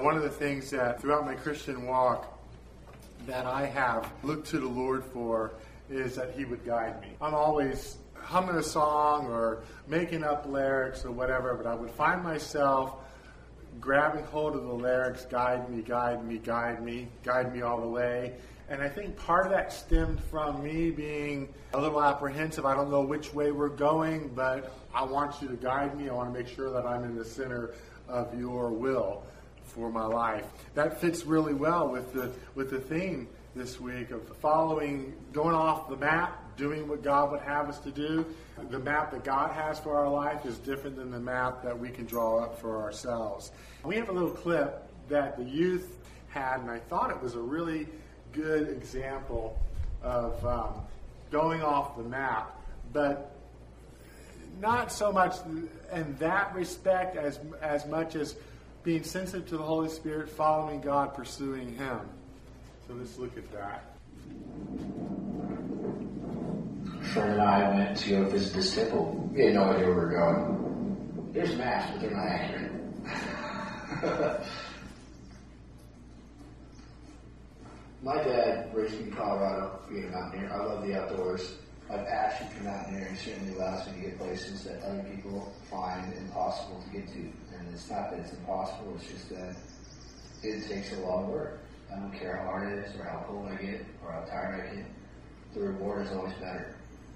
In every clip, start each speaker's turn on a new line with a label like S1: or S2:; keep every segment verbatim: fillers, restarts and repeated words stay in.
S1: One of the things that throughout my Christian walk that I have looked to the Lord for is that He would guide me. I'm always humming a song or making up lyrics or whatever, but I would find myself grabbing hold of the lyrics, guide me, guide me, guide me, guide me all the way. And I think part of that stemmed from me being a little apprehensive. I don't know which way we're going, but I want you to guide me. I want to make sure that I'm in the center of your will for my life. That fits really well with the with the theme this week of following, going off the map, doing what God would have us to do. The map that God has for our life is different than the map that we can draw up for ourselves. We have a little clip that the youth had, and I thought it was a really good example of um, going off the map, but not so much in that respect as as much as being sensitive to the Holy Spirit, following God, pursuing Him. So let's look at that.
S2: A friend and I went to go visit this temple. We had no idea where we were going. There's maps, but they're not accurate. My dad raised me in Colorado, being a mountaineer. I love the outdoors. My passion for mountaineering certainly allows me to get places that other people find impossible to get to. And it's not that it's impossible, it's just that it takes a lot of work. I don't care how hard it is or how cold I get or how tired I get. The reward is always better.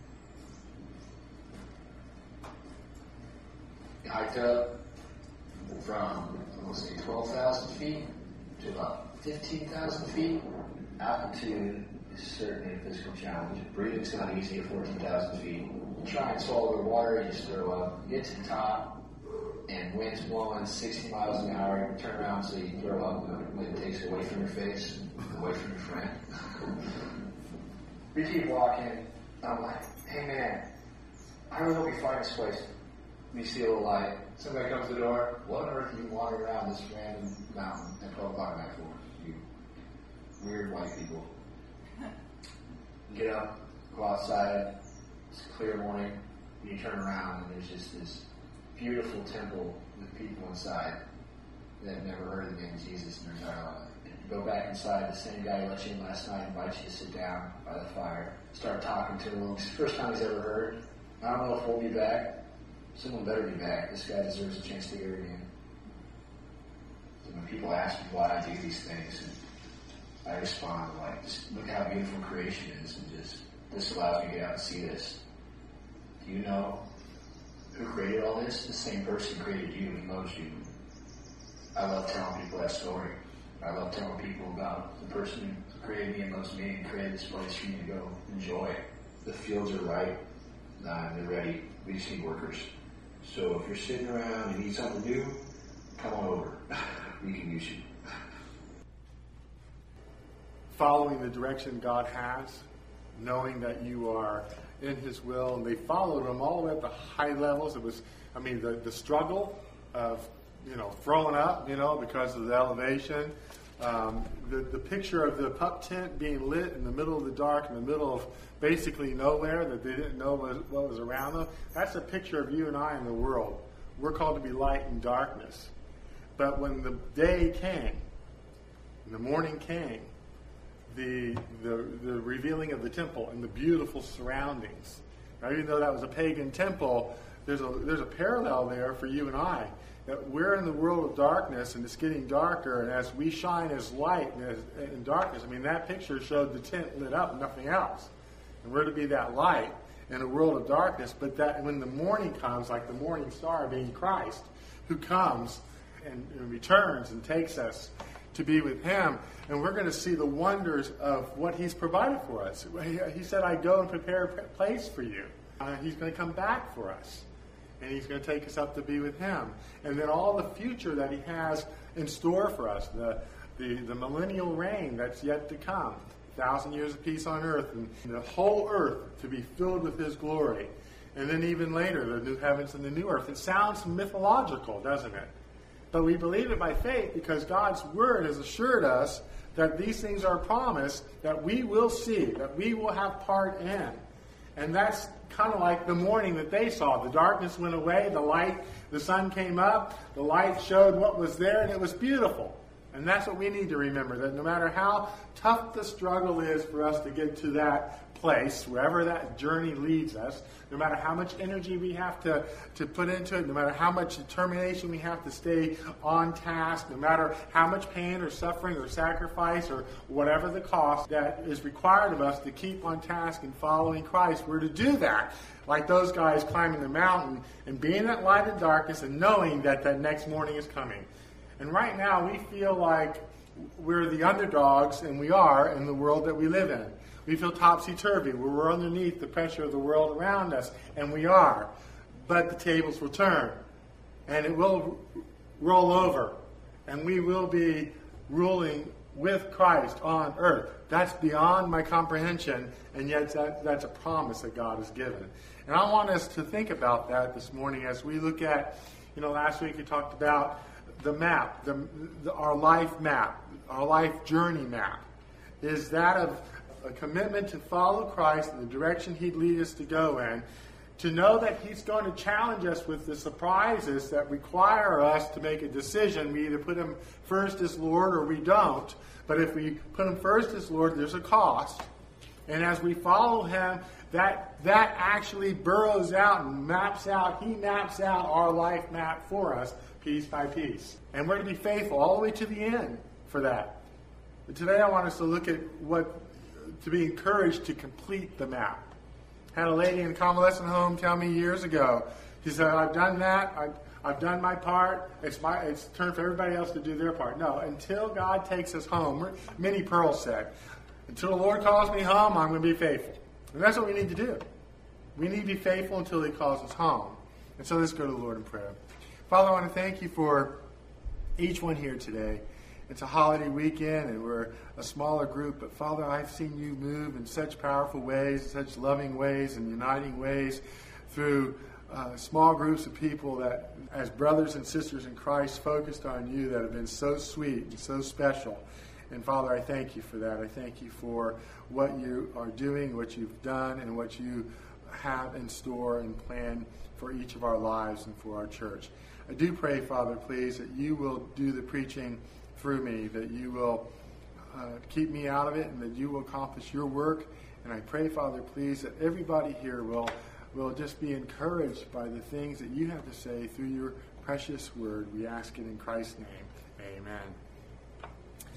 S2: I hiked up from, I want to say, twelve thousand feet to about fifteen thousand feet. Altitude is certainly a physical challenge. Breathing's not easy at fourteen thousand feet. Try and swallow the water, you just throw up. You get to the top, and wind's blowing sixty miles an hour. You turn around so you throw up. The wind takes it away from your face, away from your friend. We keep walking, and I'm like, hey man, I really hope you find this place. We see a little light. Somebody comes to the door. What on earth are you wandering around this random mountain at twelve o'clock at night for? You weird white people. You get up, go outside, it's a clear morning, and you turn around and there's just this beautiful temple with people inside that have never heard of the name of Jesus in their entire life. You go back inside, the same guy who let you in last night invites you to sit down by the fire, start talking to him. It's the first time he's ever heard. I don't know if we'll be back. Someone better be back. This guy deserves a chance to hear it again. So when people ask me why I do these things, and I respond like, just look how beautiful creation is, and just, this allows me to get out and see this. Do you know who created all this? The same person created you and loves you. I love telling people that story. I love telling people about the person who created me and loves me and created this place for me to go enjoy. The fields are ripe. Uh, they're ready. We just need workers. So if you're sitting around and need something to do, come on over. We can use you.
S1: Following the direction God has, knowing that you are in His will, and they followed Him all the way up to high levels. It was, I mean, the, the struggle of, you know, throwing up, you know, because of the elevation. Um, the, the picture of the pup tent being lit in the middle of the dark, in the middle of basically nowhere, that they didn't know what, what was around them. That's a picture of you and I in the world. We're called to be light in darkness. But when the day came, and the morning came, the, the the revealing of the temple and the beautiful surroundings. Now, even though that was a pagan temple, there's a there's a parallel there for you and I. That we're in the world of darkness, and it's getting darker, and as we shine as light and as, in darkness, I mean, that picture showed the tent lit up, nothing else. And we're to be that light in a world of darkness, but that when the morning comes, like the morning star being Christ, who comes and, and returns and takes us to be with Him, and we're going to see the wonders of what He's provided for us. He, he said, I go and prepare a place for you. Uh, he's going to come back for us. And He's going to take us up to be with Him. And then all the future that He has in store for us, the, the, the millennial reign that's yet to come, a thousand years of peace on earth, and the whole earth to be filled with His glory. And then even later, the new heavens and the new earth. It sounds mythological, doesn't it? But we believe it by faith because God's Word has assured us that these things are promised, that we will see, that we will have part in. And that's kind of like the morning that they saw. The darkness went away, the light, the sun came up, the light showed what was there, and it was beautiful. And that's what we need to remember, that no matter how tough the struggle is for us to get to that place, wherever that journey leads us, no matter how much energy we have to, to put into it, no matter how much determination we have to stay on task, no matter how much pain or suffering or sacrifice or whatever the cost that is required of us to keep on task and following Christ, we're to do that. Like those guys climbing the mountain and being that light in darkness and knowing that that next morning is coming. And right now we feel like we're the underdogs, and we are, in the world that we live in. We feel topsy-turvy, where we're underneath the pressure of the world around us, and we are. But the tables will turn, and it will roll over, and we will be ruling with Christ on earth. That's beyond my comprehension, and yet that, that's a promise that God has given. And I want us to think about that this morning as we look at, you know, last week we talked about the map, the, the, our life map, our life journey map, is that of a commitment to follow Christ in the direction He'd lead us to go in, to know that He's going to challenge us with the surprises that require us to make a decision. We either put Him first as Lord or we don't. But if we put Him first as Lord, there's a cost. And as we follow Him, that that actually burrows out and maps out, He maps out our life map for us, piece by piece. And we're to be faithful all the way to the end for that. But today I want us to look at what, to be encouraged to complete the map. I had a lady in a convalescent home tell me years ago, she said, I've done that, I've, I've done my part, it's my it's turn for everybody else to do their part. No, until God takes us home, Minnie Pearl said, until the Lord calls me home, I'm going to be faithful. And that's what we need to do. We need to be faithful until He calls us home. And so let's go to the Lord in prayer. Father, I want to thank You for each one here today. It's a holiday weekend, and we're a smaller group. But, Father, I've seen You move in such powerful ways, such loving ways, and uniting ways through uh, small groups of people that, as brothers and sisters in Christ, focused on You, that have been so sweet and so special. And, Father, I thank You for that. I thank You for what You are doing, what You've done, and what You have in store and plan for each of our lives and for our church. I do pray, Father, please, that You will do the preaching through me, that You will uh, keep me out of it, and that You will accomplish Your work. And I pray, Father, please, that everybody here will, will just be encouraged by the things that You have to say through Your precious word. We ask it in Christ's name. Amen.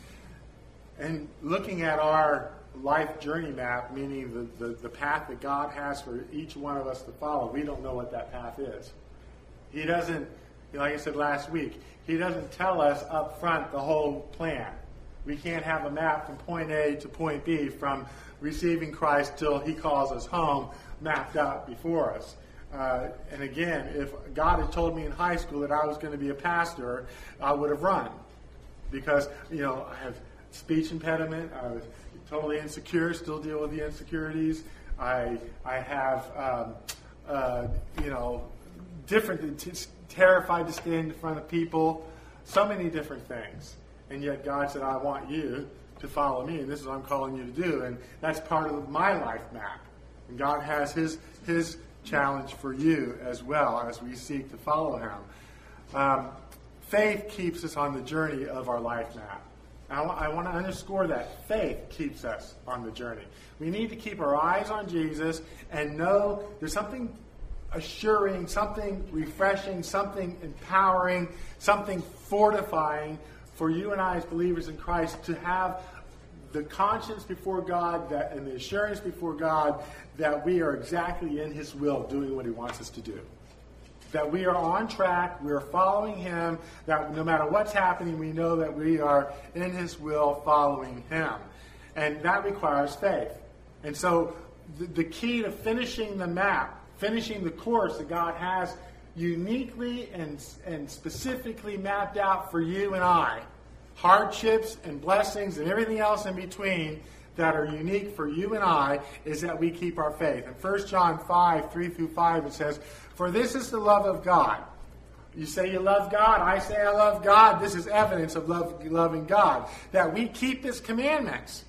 S1: And looking at our life journey map, meaning the, the, the path that God has for each one of us to follow, we don't know what that path is. He doesn't, like I said last week, He doesn't tell us up front the whole plan. We can't have a map from point A to point B, from receiving Christ till He calls us home, mapped out before us. Uh, and again, if God had told me in high school that I was going to be a pastor, I would have run. Because, you know, I have speech impediment, I was totally insecure, still deal with the insecurities. I I have, um, uh, you know, different, t- terrified to stand in front of people, so many different things. And yet God said, I want you to follow me, and this is what I'm calling you to do. And that's part of my life map. And God has His His challenge for you as well as we seek to follow Him. Um, faith keeps us on the journey of our life map. I, w- I want to underscore that. Faith keeps us on the journey. We need to keep our eyes on Jesus and know there's something assuring, something refreshing, something empowering, something fortifying for you and I as believers in Christ to have the conscience before God that, and the assurance before God that we are exactly in His will, doing what He wants us to do. That we are on track, we are following Him, that no matter what's happening, we know that we are in His will, following Him. And that requires faith. And so the, the key to finishing the map, finishing the course that God has uniquely and, and specifically mapped out for you and I, hardships and blessings and everything else in between that are unique for you and I, is that we keep our faith. In First John five, three through five, it says, for this is the love of God. You say you love God, I say I love God. This is evidence of love, loving God, that we keep His commandments.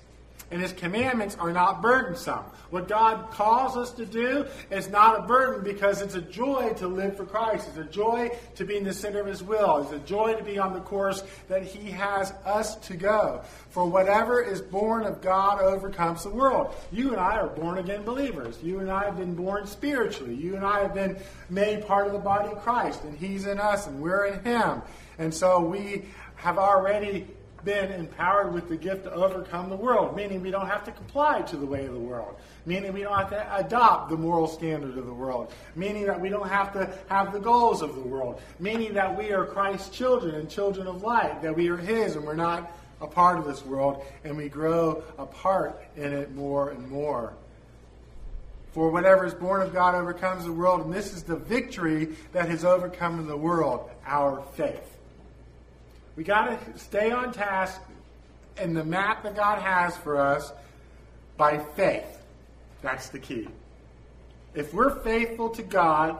S1: And his commandments are not burdensome. What God calls us to do is not a burden because it's a joy to live for Christ. It's a joy to be in the center of his will. It's a joy to be on the course that he has us to go. For whatever is born of God overcomes the world. You and I are born again believers. You and I have been born spiritually. You and I have been made part of the body of Christ. And he's in us and we're in him. And so we have already been empowered with the gift to overcome the world, meaning we don't have to comply to the way of the world, meaning we don't have to adopt the moral standard of the world, meaning that we don't have to have the goals of the world, meaning that we are Christ's children and children of light, that we are his and we're not a part of this world, and we grow a part in it more and more. For whatever is born of God overcomes the world, and this is the victory that has overcome the world, our faith. We got to stay on task in the map that God has for us by faith. That's the key. If we're faithful to God,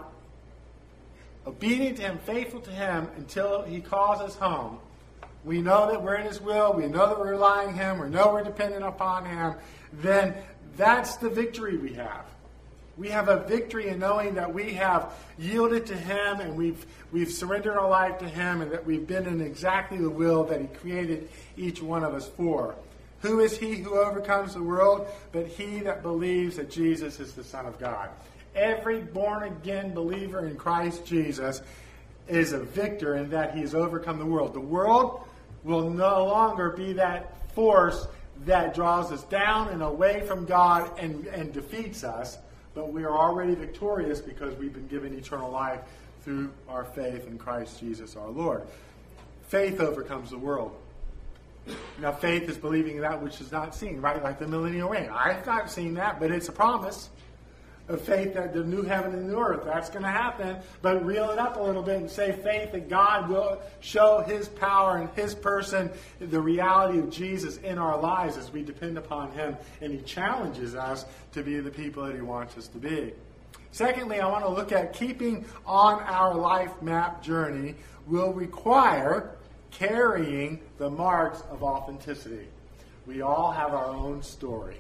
S1: obedient to him, faithful to him until he calls us home, we know that we're in his will, we know that we're relying on him, we know we're dependent upon him, then that's the victory we have. We have a victory in knowing that we have yielded to him and we've we've surrendered our life to him and that we've been in exactly the will that he created each one of us for. Who is he who overcomes the world? But he that believes that Jesus is the Son of God. Every born-again believer in Christ Jesus is a victor in that he has overcome the world. The world will no longer be that force that draws us down and away from God and, and defeats us. But we are already victorious because we've been given eternal life through our faith in Christ Jesus our Lord. Faith overcomes the world. Now, faith is believing in that which is not seen, right? Like the millennial reign. I've not seen that, but it's a promise of faith that the new heaven and new earth, that's going to happen. But reel it up a little bit and say faith that God will show his power and his person, the reality of Jesus in our lives as we depend upon him. And he challenges us to be the people that he wants us to be. Secondly, I want to look at keeping on our life map journey will require carrying the marks of authenticity. We all have our own story.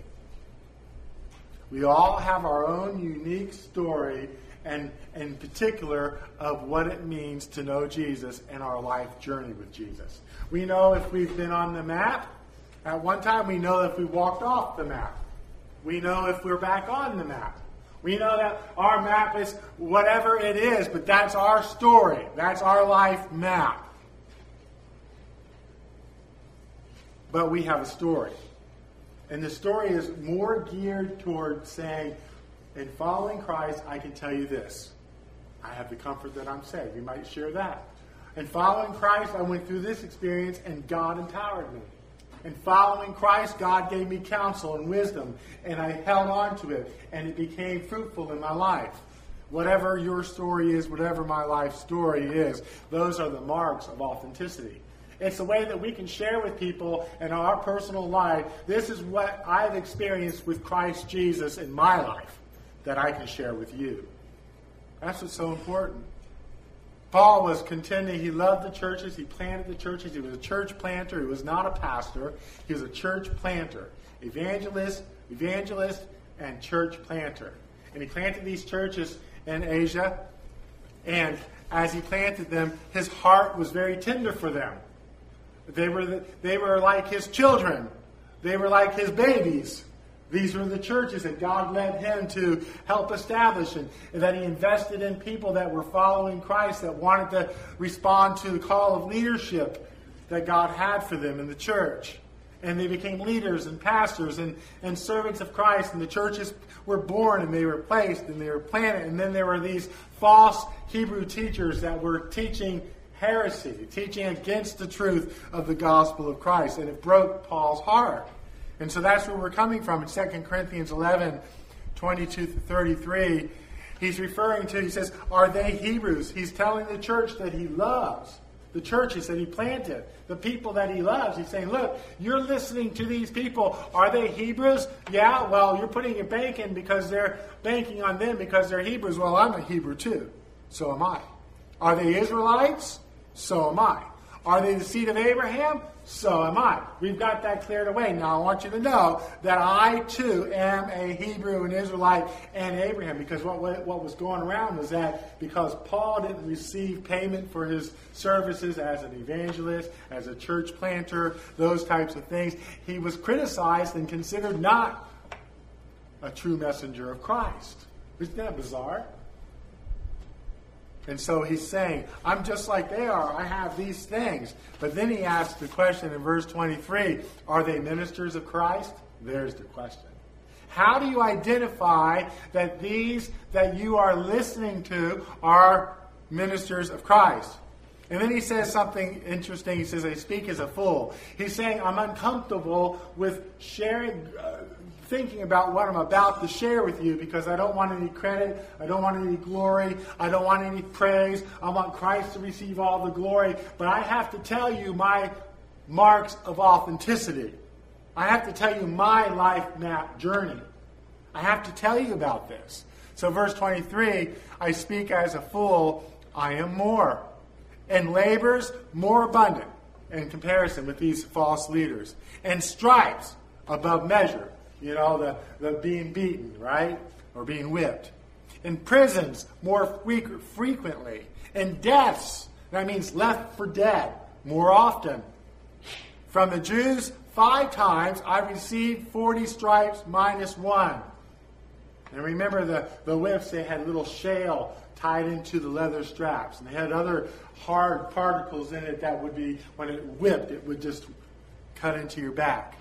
S1: We all have our own unique story, and in particular of what it means to know Jesus and our life journey with Jesus. We know if we've been on the map at one time. We know if we walked off the map. We know if we're back on the map. We know that our map is whatever it is, but that's our story. That's our life map. But we have a story. And the story is more geared toward saying, in following Christ, I can tell you this. I have the comfort that I'm saved. You might share that. In following Christ, I went through this experience and God empowered me. In following Christ, God gave me counsel and wisdom, and I held on to it, and it became fruitful in my life. Whatever your story is, whatever my life story is, those are the marks of authenticity. It's a way that we can share with people in our personal life. This is what I've experienced with Christ Jesus in my life that I can share with you. That's what's so important. Paul was contending. He loved the churches. He planted the churches. He was a church planter. He was not a pastor. He was a church planter. Evangelist, evangelist, and church planter. And he planted these churches in Asia. And as he planted them, his heart was very tender for them. They were, the, they were like his children. They were like his babies. These were the churches that God led him to help establish, and, and that he invested in people that were following Christ, that wanted to respond to the call of leadership that God had for them in the church. And they became leaders and pastors and, and servants of Christ, and the churches were born and they were placed and they were planted. And then there were these false Hebrew teachers that were teaching heresy, teaching against the truth of the gospel of Christ. And it broke Paul's heart. And so that's where we're coming from in Second Corinthians eleven, twenty-two to thirty-three. He's referring to, he says, are they Hebrews? He's telling the church that he loves, the churches that he planted, the people that he loves. He's saying, look, you're listening to these people. Are they Hebrews? Yeah, well, you're putting your bank in because they're banking on them because they're Hebrews. Well, I'm a Hebrew too. So am I. Are they Israelites? So am I. Are they the seed of Abraham? so am I. We've got that cleared away. Now I want you to know that I too am a Hebrew, an Israelite, and Abraham. Because what, what, what was going around was that because Paul didn't receive payment for his services as an evangelist, as a church planter, those types of things, he was criticized and considered not a true messenger of Christ. Isn't that bizarre? And so he's saying, I'm just like they are. I have these things. But then he asks the question in verse twenty-three, are they ministers of Christ? There's the question. How do you identify that these that you are listening to are ministers of Christ? And then he says something interesting. He says, I speak as a fool. He's saying, I'm uncomfortable with sharing... Uh, thinking about what I'm about to share with you because I don't want any credit, I don't want any glory, I don't want any praise. I want Christ to receive all the glory, but I have to tell you my marks of authenticity. I have to tell you my life map journey. I have to tell you about this. So verse twenty-three, I speak as a fool, I am more, and labors more abundant in comparison with these false leaders, and stripes above measure. You know, the, the being beaten, right? Or being whipped. In prisons, more frequ- frequently. In deaths, that means left for dead, more often. From the Jews, five times I received forty stripes minus one. And remember the, the whips, they had little shale tied into the leather straps. And they had other hard particles in it that would be, when it whipped, it would just cut into your back.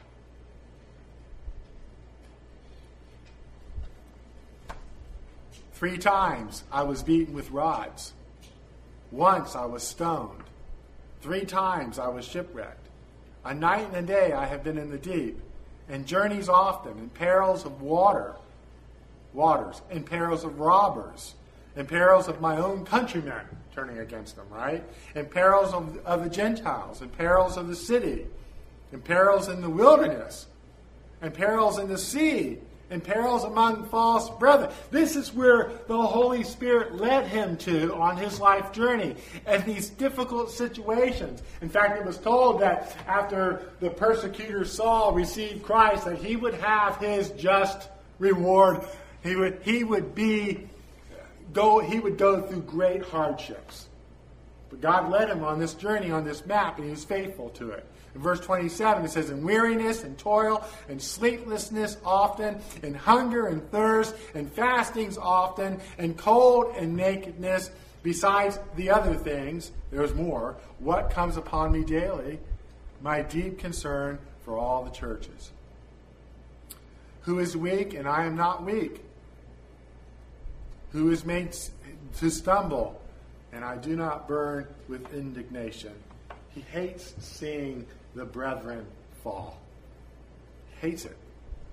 S1: Three times I was beaten with rods. Once I was stoned. Three times I was shipwrecked. A night and a day I have been in the deep, and journeys often, and perils of water, waters, and perils of robbers, and perils of my own countrymen, turning against them, right? And perils of, of the Gentiles, and perils of the city, and perils in the wilderness, and perils in the sea, and perils among false brethren. This is where the Holy Spirit led him to on his life journey, and these difficult situations. In fact, it was told that after the persecutor Saul received Christ, that he would have his just reward. He would he would be go he would go through great hardships. But God led him on this journey, on this map, and he was faithful to it. In verse twenty-seven, it says, in weariness and toil and sleeplessness often, and hunger and thirst and fastings often, and cold and nakedness, besides the other things, there's more, what comes upon me daily, my deep concern for all the churches. Who is weak and I am not weak? Who is made to stumble and I do not burn with indignation? He hates seeing the brethren fall. Hates it.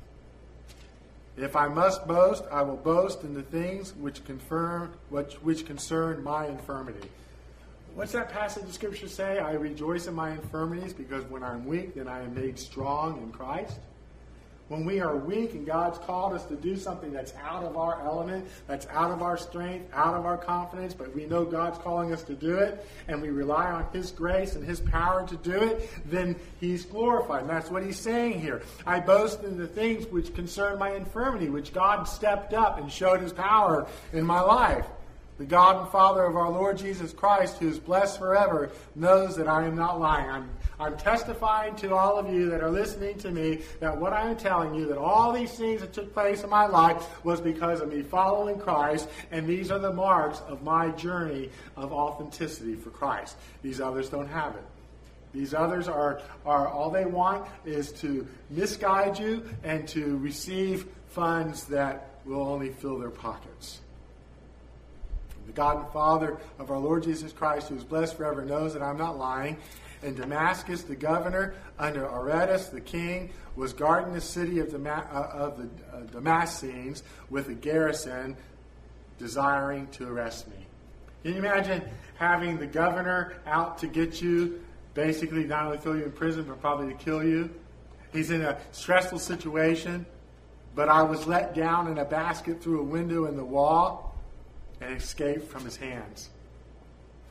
S1: If I must boast, I will boast in the things which confirm which, which concern my infirmity. What's that passage of Scripture say? I rejoice in my infirmities, because when I'm weak, then I am made strong in Christ. When we are weak and God's called us to do something that's out of our element, that's out of our strength, out of our confidence, but we know God's calling us to do it, and we rely on His grace and His power to do it, then He's glorified. And that's what He's saying here. I boast in the things which concern my infirmity, which God stepped up and showed His power in my life. The God and Father of our Lord Jesus Christ, who is blessed forever, knows that I am not lying. I'm, I'm testifying to all of you that are listening to me that what I am telling you, that all these things that took place in my life was because of me following Christ, and these are the marks of my journey of authenticity for Christ. These others don't have it. These others are, are all they want is to misguide you and to receive funds that will only fill their pockets. The God and Father of our Lord Jesus Christ, who is blessed forever, knows that I'm not lying. And Damascus, the governor, under Aretas, the king, was guarding the city of, Dama- uh, of the uh, Damascenes with a garrison, desiring to arrest me. Can you imagine having the governor out to get you, basically not only throw you in prison, but probably to kill you? He's in a stressful situation, but I was let down in a basket through a window in the wall and escaped from his hands.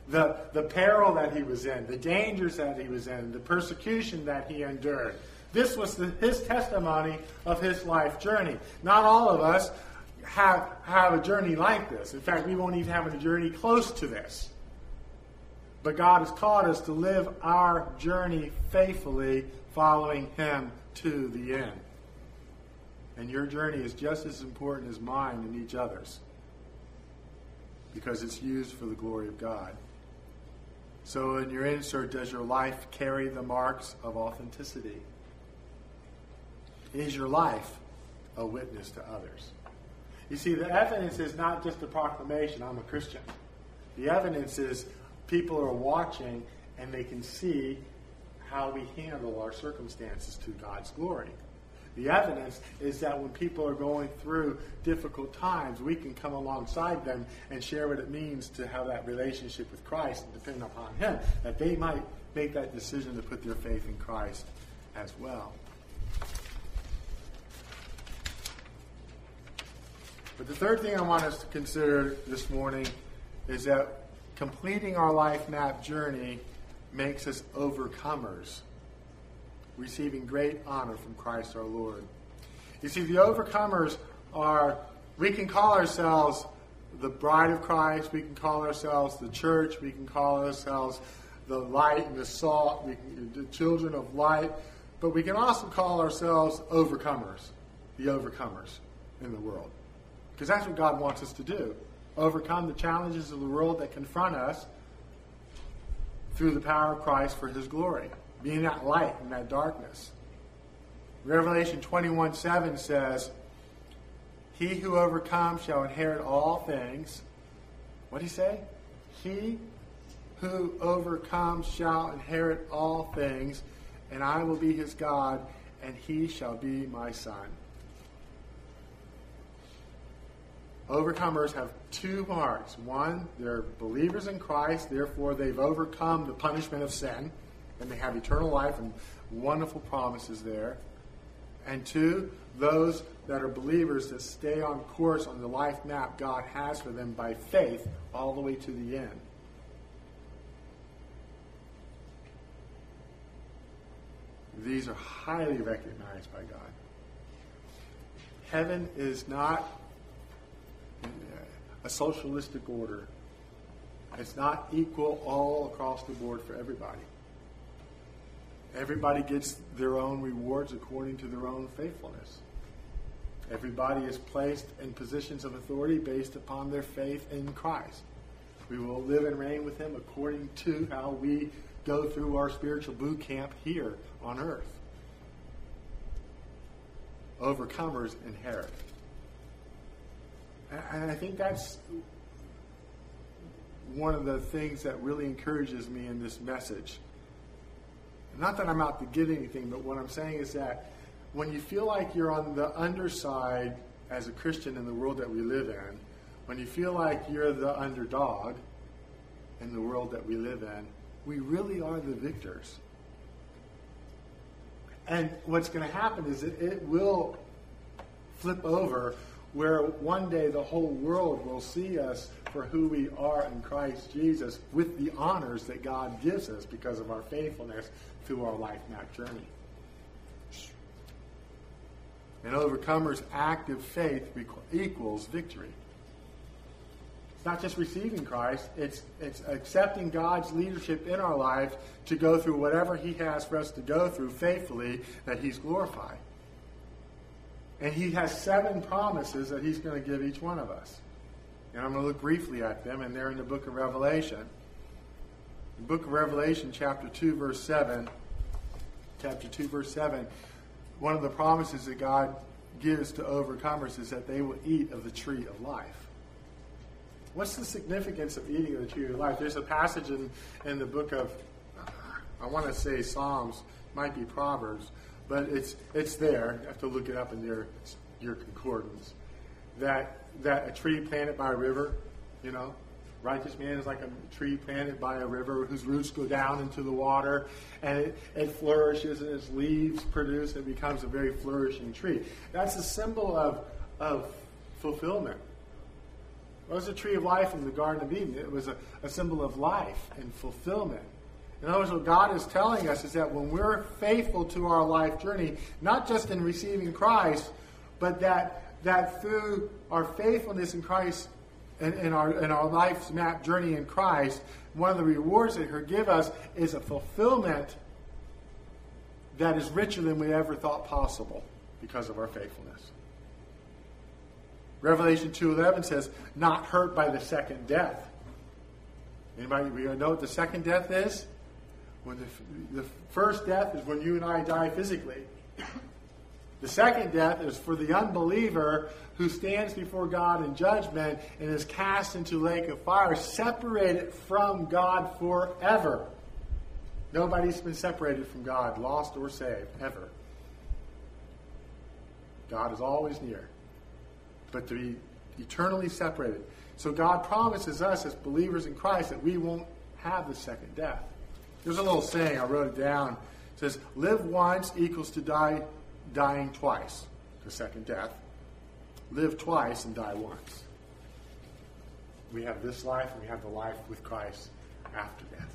S1: the, the peril that he was in, the dangers that he was in, the persecution that he endured. This was the, his testimony of his life journey. Not all of us have, have a journey like this. In fact, we won't even have a journey close to this. But God has taught us to live our journey faithfully, following him to the end. And your journey is just as important as mine and each other's, because it's used for the glory of God. So in your insert, does your life carry the marks of authenticity? Is your life a witness to others? You see, the evidence is not just a proclamation, I'm a Christian. The evidence is people are watching and they can see how we handle our circumstances to God's glory. The evidence is that when people are going through difficult times, we can come alongside them and share what it means to have that relationship with Christ and depend upon him, that they might make that decision to put their faith in Christ as well. But the third thing I want us to consider this morning is that completing our life map journey makes us overcomers, receiving great honor from Christ our Lord. You see, the overcomers are, we can call ourselves the bride of Christ, we can call ourselves the church, we can call ourselves the light and the salt, we can, the children of light, but we can also call ourselves overcomers, the overcomers in the world. Because that's what God wants us to do. Overcome the challenges of the world that confront us through the power of Christ for his glory. Being that light in that darkness. Revelation twenty-one seven says, he who overcomes shall inherit all things. What did he say? He who overcomes shall inherit all things, and I will be his God, and he shall be my son. Overcomers have two marks. One, they're believers in Christ, therefore they've overcome the punishment of sin, and they have eternal life and wonderful promises there. And two, those that are believers that stay on course on the life map God has for them by faith all the way to the end. These are highly recognized by God. Heaven is not a socialistic order. It's not equal all across the board for everybody. Everybody gets their own rewards according to their own faithfulness. Everybody is placed in positions of authority based upon their faith in Christ. We will live and reign with him according to how we go through our spiritual boot camp here on earth. Overcomers inherit. And I think that's one of the things that really encourages me in this message. Not that I'm out to get anything, but what I'm saying is that when you feel like you're on the underside as a Christian in the world that we live in, when you feel like you're the underdog in the world that we live in, we really are the victors. And what's going to happen is it, it will flip over where one day the whole world will see us for who we are in Christ Jesus with the honors that God gives us because of our faithfulness through our life map journey. An overcomer's active faith equals victory. It's not just receiving Christ, it's, it's accepting God's leadership in our lives to go through whatever he has for us to go through faithfully, that he's glorified. And he has seven promises that he's going to give each one of us. And I'm going to look briefly at them, and they're in the book of Revelation. The book of Revelation, chapter two, verse seven. Chapter two, verse seven. One of the promises that God gives to overcomers is that they will eat of the tree of life. What's the significance of eating of the tree of life? There's a passage in, in the book of, I want to say Psalms, might be Proverbs, but it's it's there. You have to look it up in your your concordance. That that a tree planted by a river, you know, righteous man is like a tree planted by a river whose roots go down into the water, and it, it flourishes and its leaves produce and becomes a very flourishing tree. That's a symbol of of fulfillment. What was the tree of life in the Garden of Eden? It was a, a symbol of life and fulfillment. In other words, what God is telling us is that when we're faithful to our life journey, not just in receiving Christ, but that that through our faithfulness in Christ and in our in our life's map journey in Christ, one of the rewards that He'll give us is a fulfillment that is richer than we ever thought possible because of our faithfulness. Revelation two eleven says, not hurt by the second death. Anybody know what the second death is? When the, the first death is when you and I die physically. The second death is for the unbeliever who stands before God in judgment and is cast into a lake of fire, separated from God forever. Nobody's been separated from God, lost or saved, ever. God is always near. But to be eternally separated. So God promises us as believers in Christ that we won't have the second death. There's a little saying, I wrote it down. It says, live once equals to die, dying twice. The second death. Live twice and die once. We have this life and we have the life with Christ after death.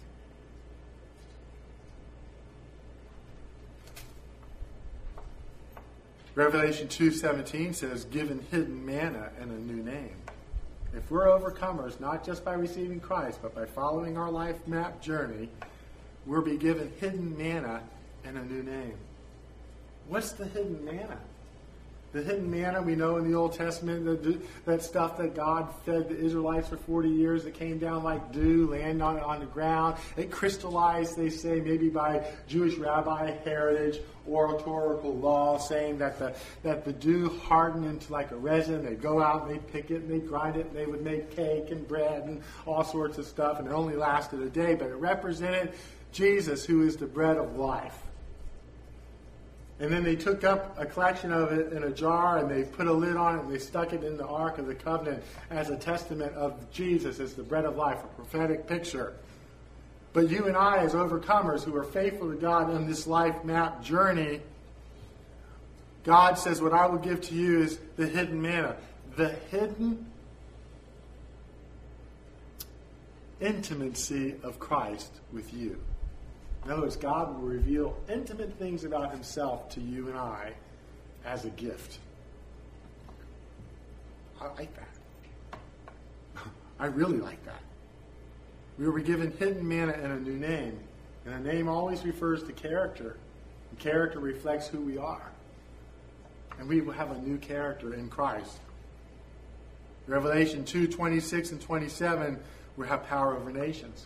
S1: Revelation two seventeen says, given hidden manna and a new name. If we're overcomers, not just by receiving Christ, but by following our life map journey, we'll be given hidden manna and a new name. What's the hidden manna? The hidden manna we know in the Old Testament, the, that stuff that God fed the Israelites for forty years that came down like dew, land on, on the ground. It crystallized, they say, maybe by Jewish rabbi heritage, oratorical law, saying that the that the dew hardened into like a resin. They'd go out and they'd pick it and they'd grind it and they would make cake and bread and all sorts of stuff. And it only lasted a day, but it represented Jesus, who is the bread of life. And then they took up a collection of it in a jar and they put a lid on it and they stuck it in the Ark of the Covenant as a testament of Jesus as the bread of life, a prophetic picture. But you and I, as overcomers who are faithful to God in this life map journey, God says, what I will give to you is the hidden manna. The hidden intimacy of Christ with you. In other words, God will reveal intimate things about Himself to you and I as a gift. I like that. I really like that. We will be given hidden manna and a new name. And a name always refers to character. And character reflects who we are. And we will have a new character in Christ. Revelation two, twenty-six and twenty-seven, we have power over nations.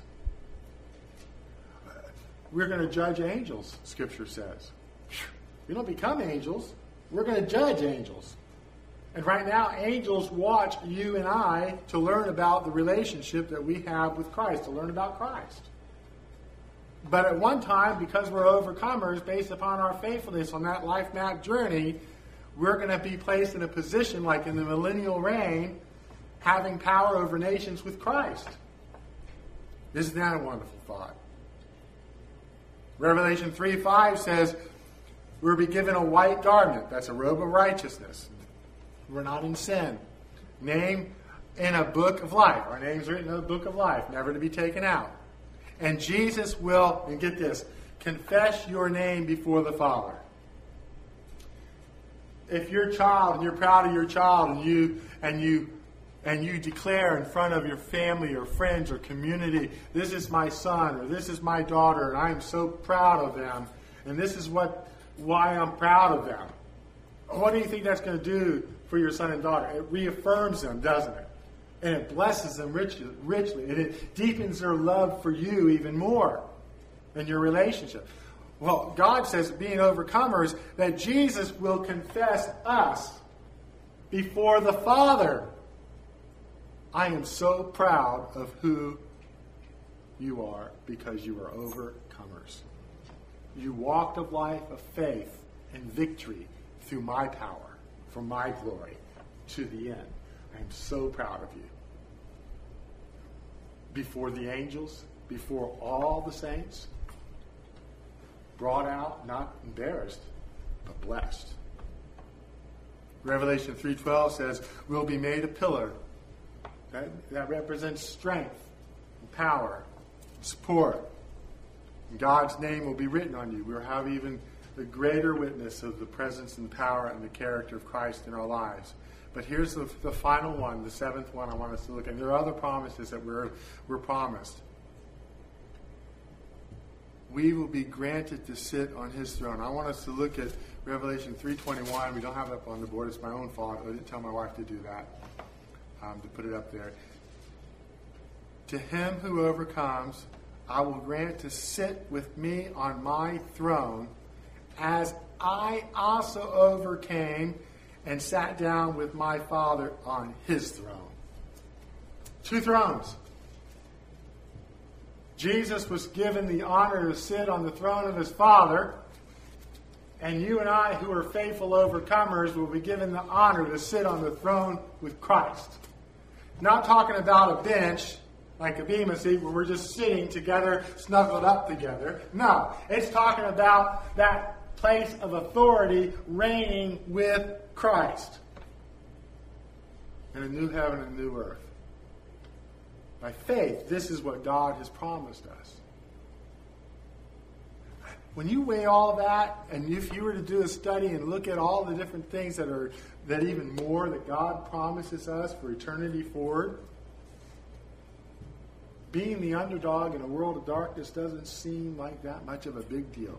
S1: We're going to judge angels, Scripture says. We don't become angels. We're going to judge angels. And right now, angels watch you and I to learn about the relationship that we have with Christ, to learn about Christ. But at one time, because we're overcomers, based upon our faithfulness on that life map journey, we're going to be placed in a position like in the millennial reign, having power over nations with Christ. Isn't that a wonderful thought? Revelation three five says, we'll be given a white garment. That's a robe of righteousness. We're not in sin. Name in a book of life. Our name's written in a book of life, never to be taken out. And Jesus will, and get this, confess your name before the Father. If you're a child and you're proud of your child and you and you and you declare in front of your family or friends or community, this is my son or this is my daughter and I am so proud of them and this is what why I'm proud of them. What do you think that's going to do for your son and daughter? It reaffirms them, doesn't it? And it blesses them richly, richly. And it deepens their love for you even more in your relationship. Well, God says, being overcomers, that Jesus will confess us before the Father. I am so proud of who you are because you are overcomers. You walked a life of faith and victory through my power, for my glory, to the end. I am so proud of you. Before the angels, before all the saints, brought out, not embarrassed, but blessed. Revelation three twelve says, we'll be made a pillar That, that represents strength, and power, and support. And God's name will be written on you. We'll have even the greater witness of the presence and power and the character of Christ in our lives. But here's the, the final one, the seventh one I want us to look at. There are other promises that we're, we're promised. We will be granted to sit on his throne. I want us to look at Revelation three twenty-one. We don't have it up on the board. It's my own fault. I didn't tell my wife to do that, um, to put it up there. To him who overcomes, I will grant to sit with me on my throne, as I also overcame and sat down with my Father on his throne. Two thrones. Jesus was given the honor to sit on the throne of his Father, and you and I, who are faithful overcomers, will be given the honor to sit on the throne with Christ. Not talking about a bench like a Bema seat where we're just sitting together, snuggled up together. No, it's talking about that place of authority reigning with Christ in a new heaven and a new earth. By faith, this is what God has promised us. When you weigh all that, and if you were to do a study and look at all the different things that are that even more that God promises us for eternity forward, being the underdog in a world of darkness doesn't seem like that much of a big deal.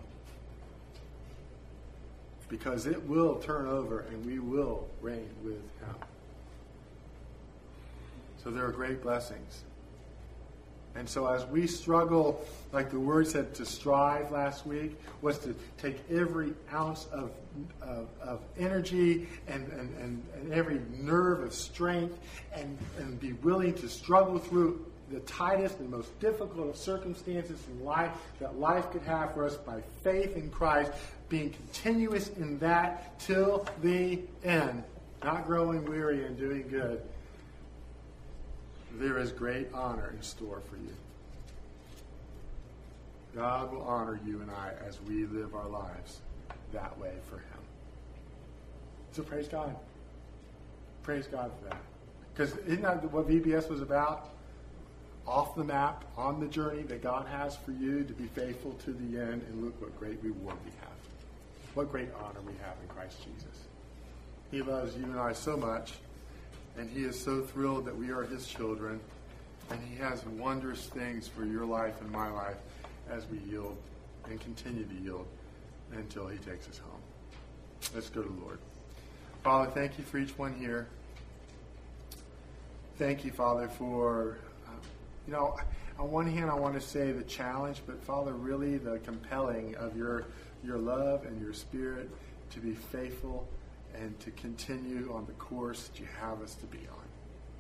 S1: Because it will turn over and we will reign with him. So there are great blessings. And so as we struggle, like the word said, to strive last week, was to take every ounce of, of, of energy and, and, and, and every nerve of strength and, and be willing to struggle through the tightest and most difficult of circumstances in life that life could have for us by faith in Christ, being continuous in that till the end, not growing weary and doing good. There is great honor in store for you. God will honor you and I as we live our lives that way for him. So praise God. Praise God for that. Because isn't that what V B S was about? Off the map, on the journey that God has for you to be faithful to the end, and look what great reward we have. What great honor we have in Christ Jesus. He loves you and I so much, and he is so thrilled that we are his children, and he has wondrous things for your life and my life as we yield and continue to yield until he takes us home. Let's go to the Lord. Father, thank you for each one here. Thank you, Father, for... You know, on one hand, I want to say the challenge, but Father, really the compelling of your your love and your spirit to be faithful and to continue on the course that you have us to be on.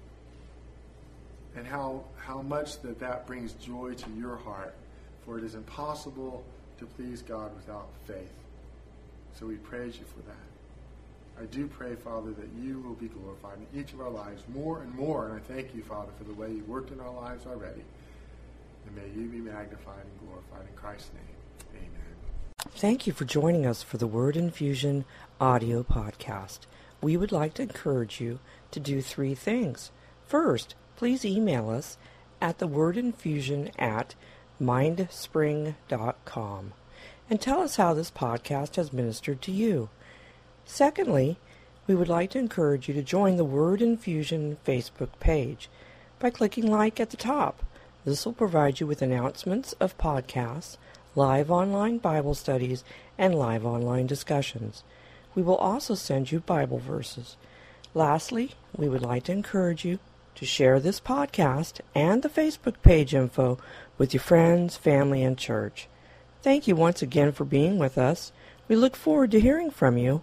S1: And how how much that that brings joy to your heart, for it is impossible to please God without faith. So we praise you for that. I do pray, Father, that you will be glorified in each of our lives more and more. And I thank you, Father, for the way you worked in our lives already. And may you be magnified and glorified in Christ's name. Amen.
S3: Thank you for joining us for the Word Infusion audio podcast. We would like to encourage you to do three things. First, please email us at thewordinfusion at mindspring dot com and tell us how this podcast has ministered to you. Secondly, we would like to encourage you to join the Word Infusion Facebook page by clicking like at the top. This will provide you with announcements of podcasts, live online Bible studies, and live online discussions. We will also send you Bible verses. Lastly, we would like to encourage you to share this podcast and the Facebook page info with your friends, family, and church. Thank you once again for being with us. We look forward to hearing from you.